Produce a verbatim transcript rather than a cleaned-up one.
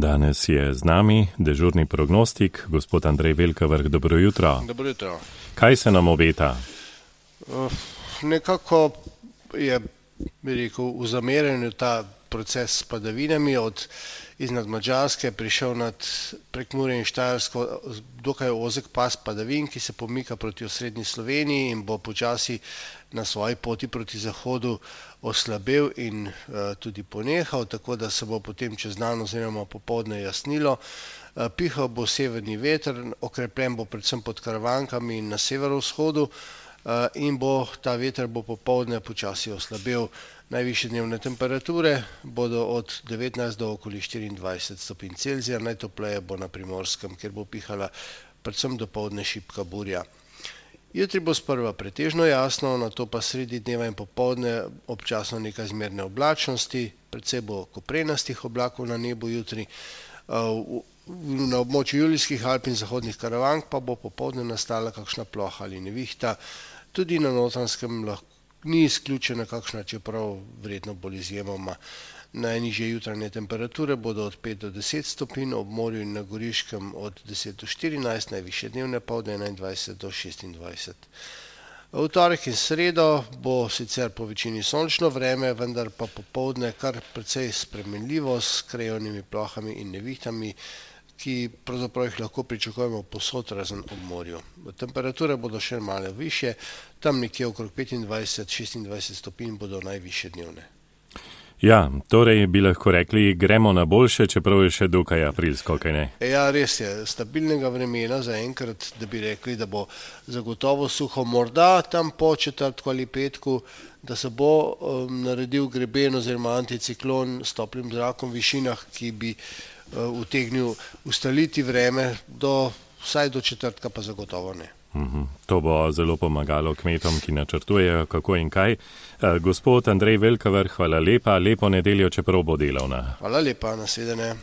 Danes je z nami dežurni prognostik, gospod Andrej Velkavrh. Dobro jutro. Dobro jutro. Kaj se nam obeta? Uh, nekako je, bi rekel, v zamerjanju ta proces s padavinami od iznad Madžarske prišel nad Prekmurje in Štajersko dokaj ozek pas padavin, ki se pomika proti osrednji Sloveniji in bo počasi na svoji poti proti zahodu oslabel in uh, tudi ponehal, tako da se bo potem čez dan oziroma popoldne jasnilo. Uh, pihal bo severni veter, okrepljen bo predvsem pod Karavankami in na severovzhodu uh, in bo ta veter bo popoldne počasi oslabel. Najvišje dnevne temperature bodo od devetnajst do okoli štiriindvajset stopinj Celzija, najtopleje bo na Primorskem, kjer bo pihala predvsem dopoldne šibka burja. Jutri bo sprva pretežno jasno, nato pa sredi dneva in popoldne občasno nekaj zmerne oblačnosti, precej bo koprenastih oblakov na nebu jutri. Na območju Julijskih Alp in zahodnih Karavank pa bo popoldne nastala kakšna ploha ali nevihta, tudi na Notranjskem lahko ni izključena kakšna, čeprav vredno bolj izjemoma. Najnižje jutranje temperature bodo od pet do deset stopinj, ob morju in na Goriškem od deset do štirinajst, najvišje dnevne pa od enaindvajset do šestindvajset. V torek in sredo bo sicer po večini sončno vreme, vendar pa popoldne kar precej spremenljivo s krajevnimi plohami in nevihtami, ki pravzaprav jih lahko pričakujemo povsod razen ob morju. Temperature bodo še malo višje, tam nekje okrog petindvajset do šestindvajset stopinj bodo najvišje dnevne. Ja, torej bi lahko rekli, gremo na boljše, čeprav je še dokaj aprilsko, kaj ne? Ja, res je, stabilnega vremena za enkrat, da bi rekli, da bo zagotovo suho, morda tam po četrtku ali petku, da se bo um, naredil greben oziroma anticiklon s toplim zrakom v višinah, ki bi utegnil ustaliti vreme, do, vsaj do četrtka pa zagotovo ne. Uhum. To bo zelo pomagalo kmetom, ki načrtujejo kako in kaj. E, gospod Andrej Velkavrh, hvala lepa, lepo nedeljo, čeprav bo delovna. Hvala lepa, nasvidenje.